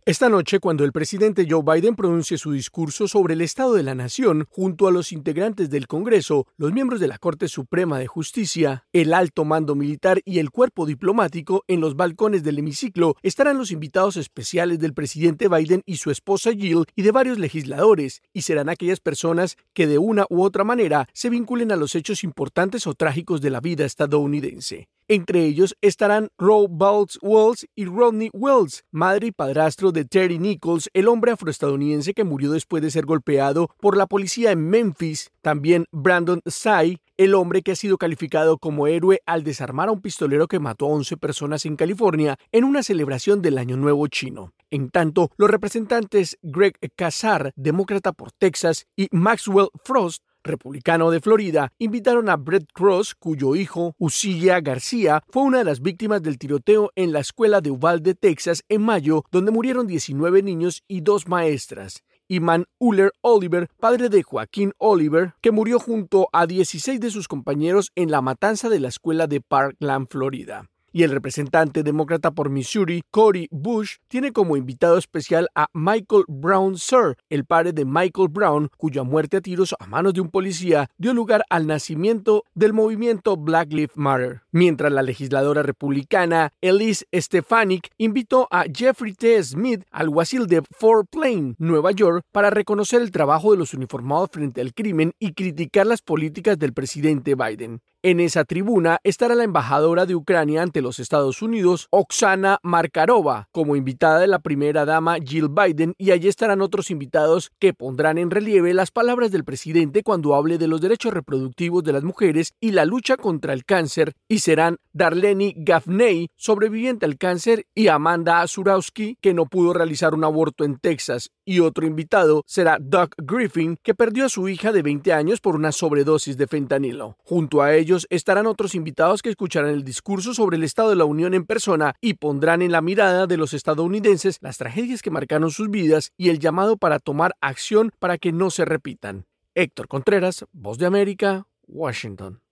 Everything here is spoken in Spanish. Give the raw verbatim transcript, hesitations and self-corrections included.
Esta noche, cuando el presidente Joe Biden pronuncie su discurso sobre el estado de la nación, junto a los integrantes del Congreso, los miembros de la Corte Suprema de Justicia, el alto mando militar y el cuerpo diplomático, en los balcones del hemiciclo estarán los invitados especiales del presidente Biden y su esposa Jill y de varios legisladores, y serán aquellas personas que de una u otra manera se vinculen a los hechos importantes o trágicos de la vida estadounidense. Entre ellos estarán Roe Bowles Wells y Rodney Wells, madre y padrastro de Terry Nichols, el hombre afroestadounidense que murió después de ser golpeado por la policía en Memphis. También Brandon Tsai, el hombre que ha sido calificado como héroe al desarmar a un pistolero que mató a once personas en California en una celebración del Año Nuevo chino. En tanto, los representantes Greg Casar, demócrata por Texas, y Maxwell Frost, republicano de Florida, invitaron a Brett Cross, cuyo hijo, Uziah García, fue una de las víctimas del tiroteo en la escuela de Uvalde, Texas, en mayo, donde murieron diecinueve niños y dos maestras. Iman Uller Oliver, padre de Joaquín Oliver, que murió junto a dieciséis de sus compañeros en la matanza de la escuela de Parkland, Florida. Y el representante demócrata por Missouri, Cori Bush, tiene como invitado especial a Michael Brown Sir, el padre de Michael Brown, cuya muerte a tiros a manos de un policía dio lugar al nacimiento del movimiento Black Lives Matter. Mientras la legisladora republicana Elise Stefanik invitó a Jeffrey T. Smith, alguacil de Fort Plain, Nueva York, para reconocer el trabajo de los uniformados frente al crimen y criticar las políticas del presidente Biden. En esa tribuna estará la embajadora de Ucrania ante los Estados Unidos, Oksana Markarova, como invitada de la primera dama Jill Biden, y allí estarán otros invitados que pondrán en relieve las palabras del presidente cuando hable de los derechos reproductivos de las mujeres y la lucha contra el cáncer, y serán Darlene Gaffney, sobreviviente al cáncer, y Amanda Azurowski, que no pudo realizar un aborto en Texas, y otro invitado será Doug Griffin, que perdió a su hija de veinte años por una sobredosis de fentanilo. Junto a ellos estarán otros invitados que escucharán el discurso sobre el Estado de la Unión en persona y pondrán en la mirada de los estadounidenses las tragedias que marcaron sus vidas y el llamado para tomar acción para que no se repitan. Héctor Contreras, Voz de América, Washington.